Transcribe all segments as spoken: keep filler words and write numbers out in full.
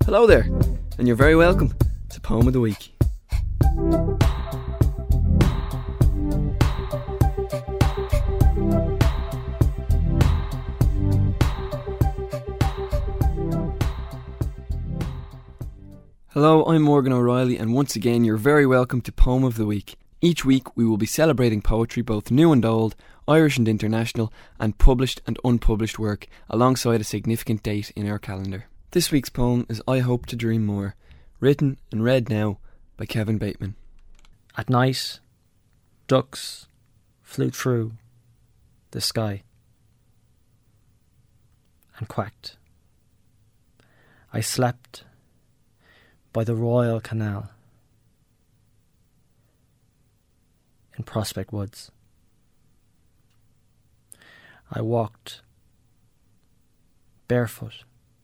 Hello there, and you're very welcome to Poem of the Week. Hello, I'm Morgan O'Reilly, and once again you're very welcome to Poem of the Week. Each week we will be celebrating poetry, both new and old, Irish and international, and published and unpublished work, alongside a significant date in our calendar. This week's poem is I Hope to Dream More, written and read now by Kevin Bateman. At night, ducks flew through the sky and quacked. I slept by the Royal Canal in Prospect Woods. I walked barefoot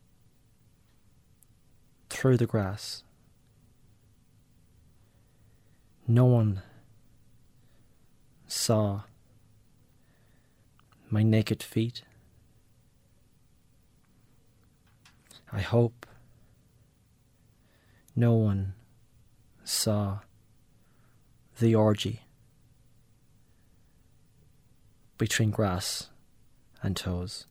through the grass. No one saw my naked feet. I hope no one saw the orgy between grass and toes.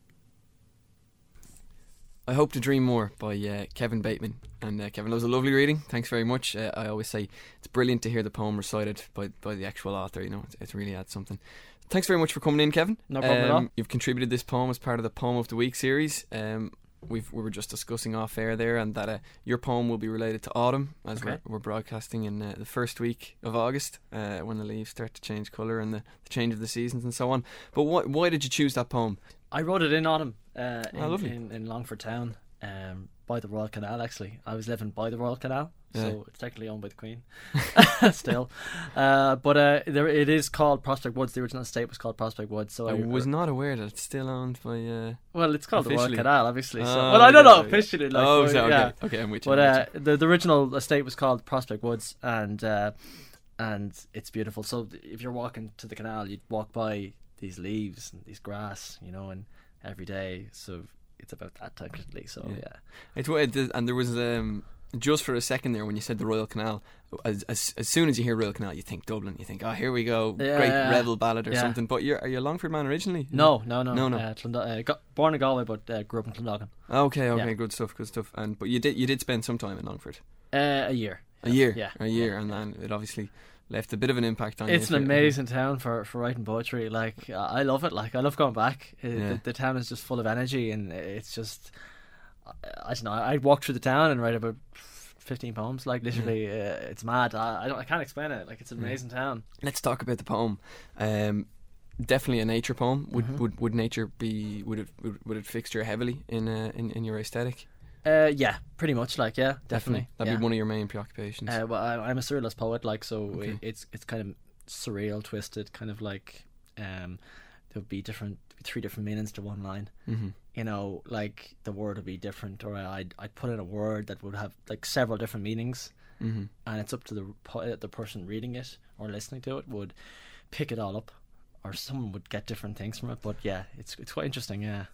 I Hope to Dream More by uh, Kevin Bateman. And uh, Kevin, that was a lovely reading. Thanks very much. Uh, I always say it's brilliant to hear the poem recited by, by the actual author. You know, it, it really adds something. Thanks very much for coming in, Kevin. No problem um, at all. You've contributed this poem as part of the Poem of the Week series. Um, we've we were just discussing off air there, and that uh, your poem will be related to autumn, as Okay. we're, we're broadcasting in uh, the first week of August, uh, when the leaves start to change colour and the, the change of the seasons and so on. But why why did you choose that poem? I wrote it in autumn uh, in, Oh, lovely. in, in Longford Town, um, by the Royal Canal, actually. I was living by the Royal Canal, Yeah. so it's technically owned by the Queen still. Uh, but uh, there, it is called Prospect Woods. The original estate was called Prospect Woods. So I I, was not aware that it's still owned by... Uh, Well, it's called the Royal officially. Canal, obviously. So. Oh, Well, I don't yeah, know yeah. officially. Like, oh, but, so, okay. yeah. Okay, I'm with you. But I'm uh, with you. the, the original estate was called Prospect Woods, and uh, and it's beautiful. So if you're walking to the canal, you'd walk by these leaves and these grass, you know, and every day. So it's about that technically. So Yeah. yeah, It's what it did, and there was um, just for a second there when you said the Royal Canal. As, as as soon as you hear Royal Canal, you think Dublin. You think, oh, here we go, Yeah, great yeah. rebel ballad or Yeah. something. But you're are you a Longford man originally? no, no, no, No, no. Uh, Clond- uh, got, born in Galway, but uh, grew up in Clondalkin. Okay, okay, Yeah. good stuff, good stuff. And but you did you did spend some time in Longford, Uh, a year. a year, Yeah, a year, and then it obviously left a bit of an impact on you. It's if an you're- amazing town for, for writing poetry. Like I I love it. Like I love going back. Uh, Yeah. the, the town is just full of energy, and it's just I, I don't know. I'd walk through the town and write about fifteen poems. Like literally, uh, it's mad. I, I don't. I can't explain it. Like it's an Yeah. amazing town. Let's talk about the poem. Um, definitely a nature poem. Would Mhm. would, would nature be would it would, would it fixture heavily in uh, in in your aesthetic? Uh, yeah, pretty much. Like yeah, definitely. That'd yeah. be one of your main preoccupations. Uh, well, I, I'm a surrealist poet. Like so, Okay. it, it's it's kind of surreal, twisted, kind of like um, there would be different three different meanings to one line. mm-hmm. You know, like the word would be different, or I'd I'd put in a word that would have like several different meanings, Mm-hmm. and it's up to the po- the person reading it or listening to it would pick it all up, or someone would get different things from it. But yeah, it's it's quite interesting. Yeah.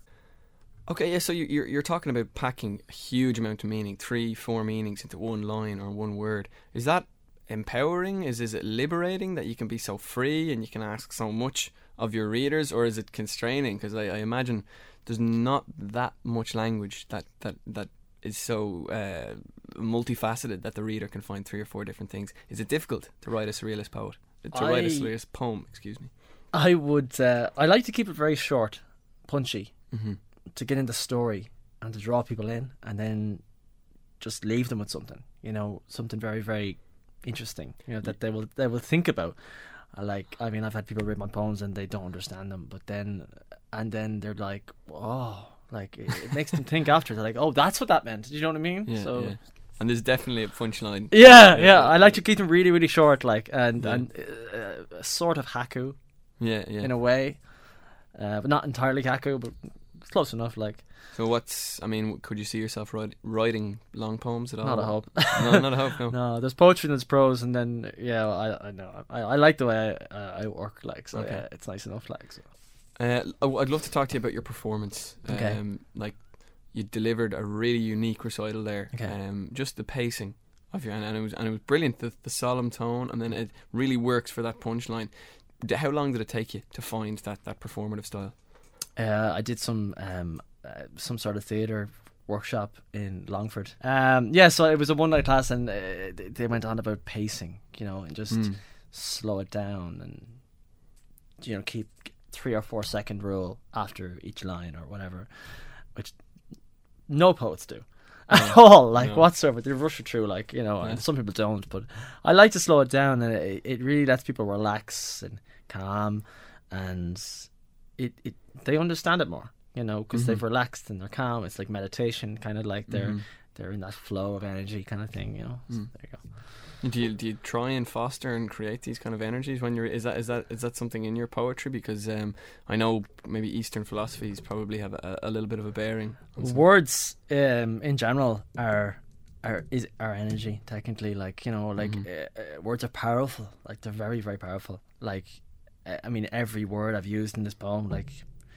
Okay, yeah. So you- you're you're talking about packing a huge amount of meaning, three, four meanings into one line or one word. Is that empowering? Is is it liberating that you can be so free and you can ask so much of your readers, or is it constraining? Because I, I imagine there's not that much language that that that is so uh, multifaceted that the reader can find three or four different things. Is it difficult to write a surrealist poet? To write a I- surrealist poem? Excuse me. I would. Uh, I like to keep it very short, punchy, Mm-hmm. to get in the story and to draw people in, and then just leave them with something. You know, something very very interesting. You know that they will they will think about. I like. I mean, I've had people read my poems and they don't understand them, but then and then they're like, oh, like it, it makes them think after. They're like, oh, that's what that meant. Do you know what I mean? Yeah, so. yeah. And there's definitely a punchline. Yeah, yeah, I like to keep them really, really short, like, and Yeah. and uh, a sort of haiku Yeah, yeah. in a way, uh, but not entirely haiku, but close enough. Like, So what's, I mean, could you see yourself write, writing long poems at all? not a hope. No, not a hope, no. No, there's poetry and there's prose, and then yeah, I I know I, I like the way I, uh, I work, like, so Okay. yeah, it's nice enough, like. So. Uh, I- I'd love to talk to you about your performance. Okay. Um, like, you delivered a really unique recital there. Okay. Um, just the pacing of your and, and it was and it was brilliant. The the solemn tone, and then it really works for that punchline. D- How long did it take you to find that, that performative style? Uh, I did some um, uh, some sort of theatre workshop in Longford. Um, yeah, so it was a one night class, and uh, they- they went on about pacing, you know, and just Mm. slow it down, and you know, keep three or four second rule after each line or whatever, which no poets do at all, like No. whatsoever. They rush it through, like, you know, Yeah. and some people don't. But I like to slow it down, and it, it really lets people relax and calm, and it, it they understand it more, you know, because Mhm. they've relaxed and they're calm. It's like meditation, kind of like they're Mhm. they're in that flow of energy, kind of thing, you know. So Mm. there you go. Do you do you try and foster and create these kind of energies when you're is that is that is that something in your poetry? Because um, I know maybe Eastern philosophies probably have a, a little bit of a bearing on some- Words um in general are are is are energy, technically, like, you know, like Mhm. uh, uh, words are powerful, like they're very very powerful. Like uh, I mean, every word I've used in this poem, like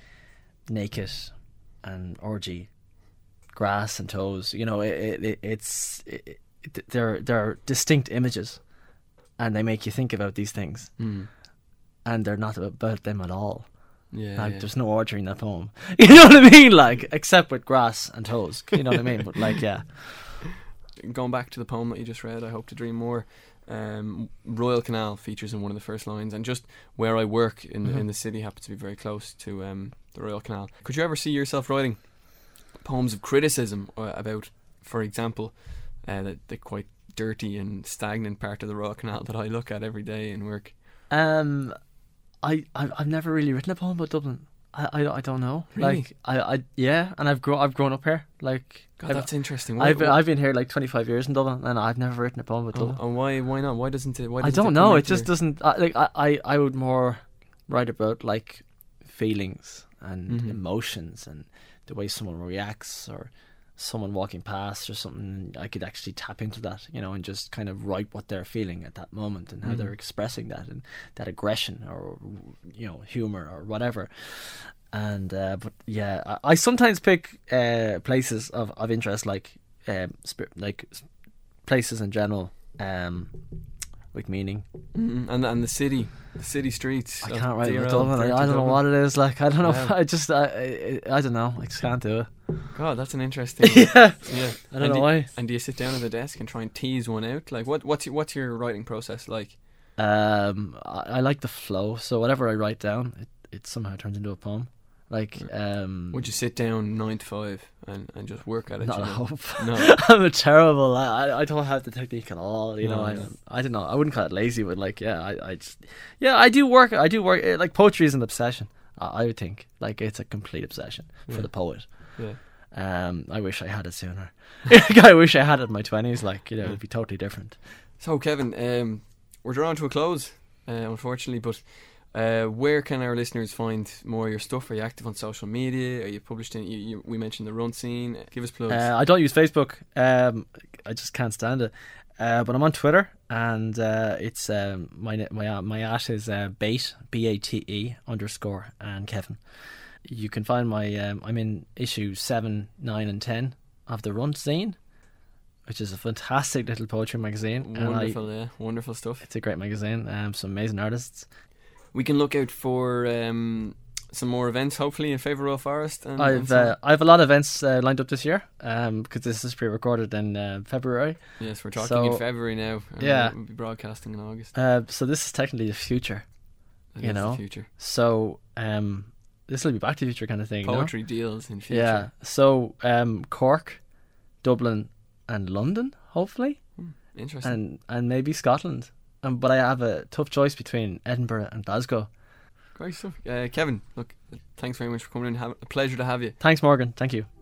naked and orgy, grass and toes, you know, it, it, it it's it, it, they're they're distinct images, and they make you think about these things, Mm. and they're not about them at all. Yeah, Like yeah. there's no order in that poem. You know what I mean? Like, except with grass and toes. You know what I mean? But like, yeah. Going back to the poem that you just read, I Hope to Dream More. Um, Royal Canal features in one of the first lines, and just where I work in the, Mhm. in the city happens to be very close to um, the Royal Canal. Could you ever see yourself writing poems of criticism uh, about, for example, uh, the, the quite dirty and stagnant part of the Royal Canal that I look at every day in work? Um, I I've, I've never really written a poem about Dublin. I, I, I don't know. Really? Like I, I yeah, and I've grown I've grown up here. Like God, I've, that's interesting. Why, I've been, I've been here like twenty-five years in Dublin, and I've never written a poem about oh, Dublin. and why? Why not? Why doesn't it? Why I doesn't don't it know. come It into just your- doesn't. I, like I, I, I would more write about like feelings and Mhm. emotions and the way someone reacts, or someone walking past or something. I could actually tap into that, you know, and just kind of write what they're feeling at that moment and how Mhm. they're expressing that, and that aggression or, you know, humor or whatever. And uh, but yeah, I, I sometimes pick uh, places of, of interest, like um, sp- like s- places in general, um, with meaning. Mhm. and and the city, the city streets. I of can't write dear about old Dublin. I, dirty I don't know Dublin. what it is. Like I don't know. Wow. I just I, I I don't know. I just can't do it. God, that's an interesting. Yeah, yeah. I don't and know do, why. And do you sit down at the desk and try and tease one out? Like, what what's your, what's your writing process like? Um, I, I like the flow. So whatever I write down, it, it somehow turns into a poem. Like um, Would you sit down nine to five and, and just work at it? not you a know? hope. No. I'm a terrible. I I- I don't have the technique at all. You No, know, I no. don't, I don't know. I wouldn't call it lazy, but like, yeah, I, I just, yeah, I do work. I do work. eh, Like poetry is an obsession. I, I would think like it's a complete obsession for Yeah. the poet. Yeah. Um, I wish I had it sooner. I wish I had it in my twenties. Like, you know, Yeah. it'd be totally different. So, Kevin, um, we're drawing to a close, uh, unfortunately, but uh, where can our listeners find more of your stuff? Are you active on social media? Are you published in, you, you, we mentioned the Run Scene. Give us plugs. Uh, I don't use Facebook. Um, I just can't stand it. Uh, but I'm on Twitter, and uh, it's um, my my uh, my at is uh, bate b a t e underscore and Kevin. You can find my um, I'm in issue seven, nine, and ten of the Run Scene, which is a fantastic little poetry magazine. and I- Wonderful, yeah, wonderful stuff. it's a great magazine. Um, some amazing artists. We can look out for um, some more events, hopefully, in Favour Royal Forest. And, and I've so on. uh, I have a lot of events uh, lined up this year. Um, because this is pre-recorded in uh, February. Yes, we're talking so- in February now. and Yeah. We'll be broadcasting in August. Uh, so this is technically the future. That you is know, the future. So um, this will be Back to the Future kind of thing. no? Poetry deals in future. Yeah. So um, Cork, Dublin, and London, hopefully, Interesting. and and maybe Scotland. Um, but I have a tough choice between Edinburgh and Glasgow. Great stuff. Uh, Kevin, look, thanks very much for coming in. Have, a pleasure to have you. Thanks, Morgan. Thank you.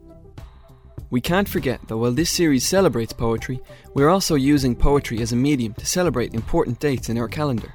We can't forget that while this series celebrates poetry, we're also using poetry as a medium to celebrate important dates in our calendar.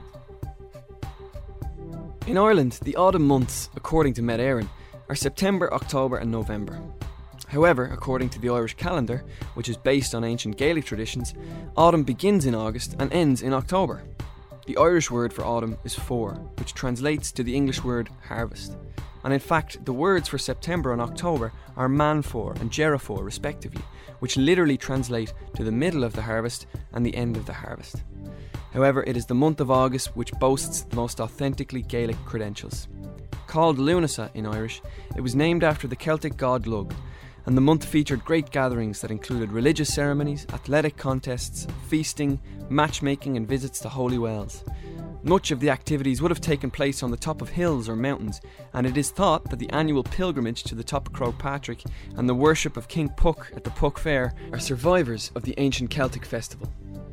In Ireland, the autumn months, according to Met Éireann, are September, October and November. However, according to the Irish calendar, which is based on ancient Gaelic traditions, autumn begins in August and ends in October. The Irish word for autumn is for, which translates to the English word harvest, and in fact the words for September and October are Manfor and Jerafor respectively, which literally translate to the middle of the harvest and the end of the harvest. However, it is the month of August which boasts the most authentically Gaelic credentials. Called Lunasa in Irish, it was named after the Celtic god Lugh, and the month featured great gatherings that included religious ceremonies, athletic contests, feasting, matchmaking and visits to holy wells. Much of the activities would have taken place on the top of hills or mountains, and it is thought that the annual pilgrimage to the top of Croagh Patrick and the worship of King Puck at the Puck Fair are survivors of the ancient Celtic festival.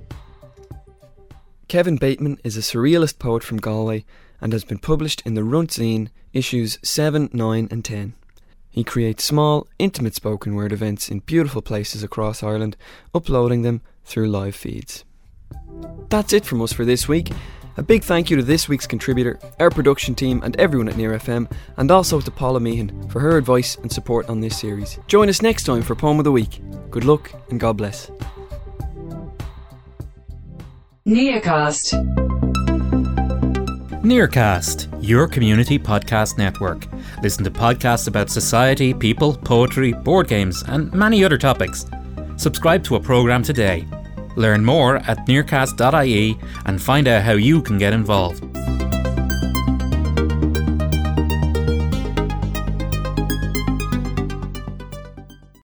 Kevin Bateman is a surrealist poet from Galway and has been published in the Runt Zine issues seven, nine and ten. He creates small, intimate spoken word events in beautiful places across Ireland, uploading them through live feeds. That's it from us for this week. A big thank you to this week's contributor, our production team and everyone at Near F M, and also to Paula Meehan for her advice and support on this series. Join us next time for Poem of the Week. Good luck and God bless. Nearcast. Nearcast, your community podcast network. Listen to podcasts about society, people, poetry, board games, and many other topics. Subscribe to a programme today. Learn more at nearcast dot I E and find out how you can get involved.